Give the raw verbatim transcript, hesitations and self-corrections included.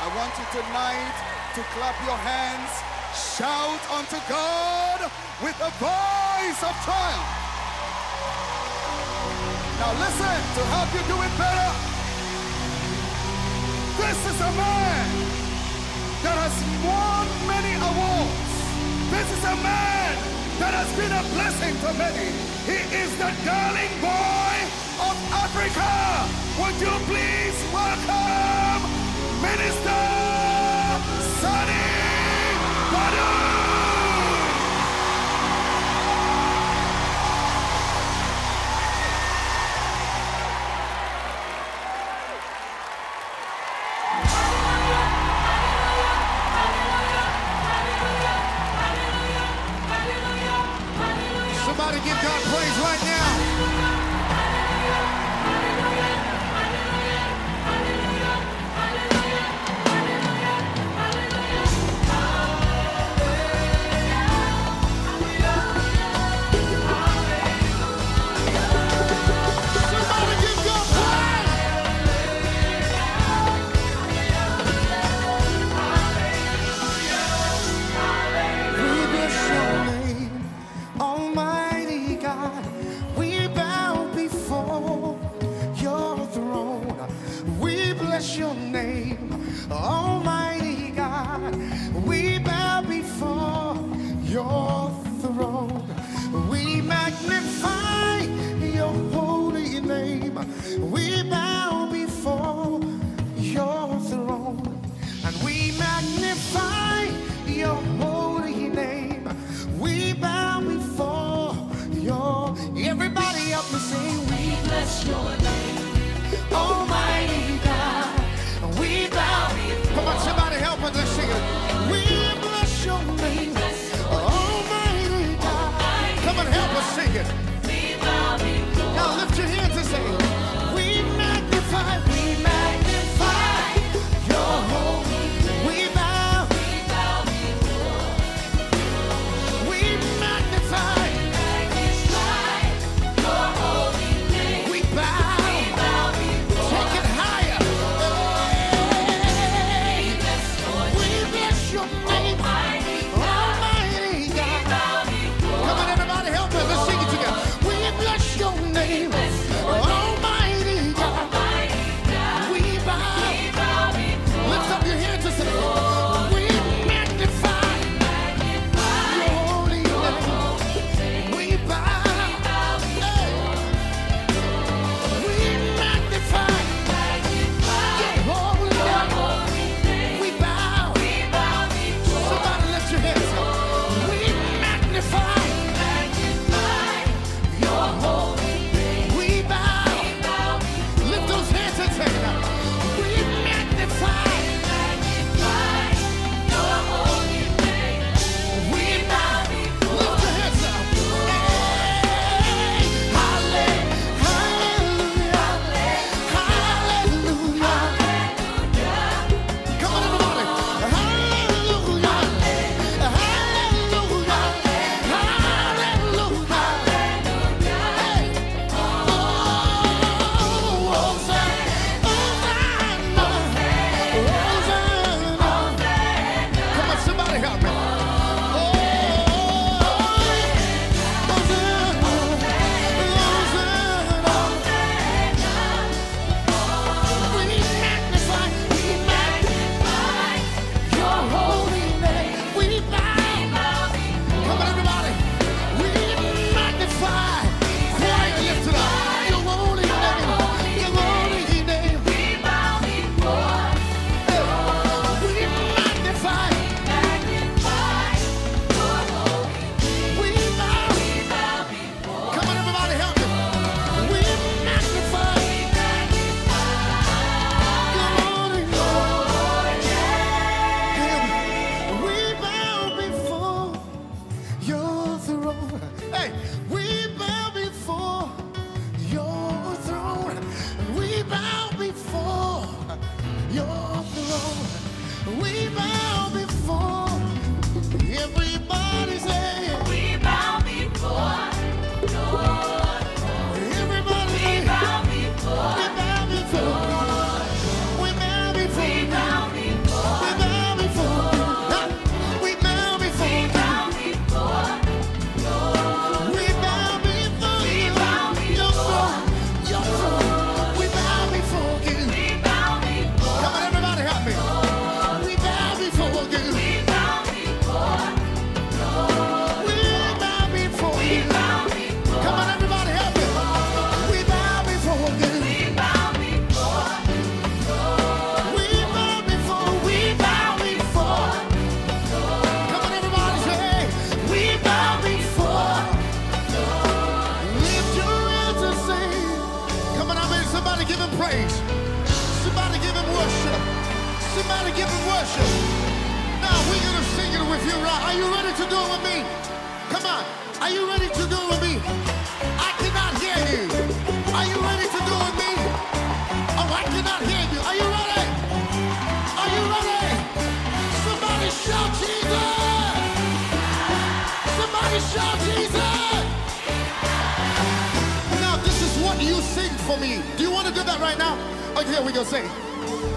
I want you tonight to clap your hands, shout unto God with a voice of triumph. Now listen, to help you do it better, this is a man that has won many awards. This is a man that has been a blessing to many. He is the darling boy of Africa. Would you please welcome Minister Sonny Badu? Somebody give God praise right now. Your name, Almighty God, we bow before your throne. We magnify your holy name. We bow before your throne, and we magnify your holy name. We bow before your. Everybody up and sing. We bless your name, Almighty God. We bow before. Come on, somebody help us, let's sing it. We bless your name, Almighty God. Come on, help us sing it. We bow before. Now lift your hands and say, we magnify, we magnify your holy name. We bow, we bow before. We magnify, magnify your holy name. We bow. praise. Somebody give him worship. Somebody give him worship. Now we're going to sing it with you, right? Are you ready to do it with me? Come on. Are you ready to do it with me? I cannot hear you. Are you ready to do it with me? Oh, I cannot hear you. Are you ready? Are you ready? Somebody shout Jesus! Somebody shout Jesus! Now this is what you sing for me. Do you want to do that right now? Okay, here we go, sing.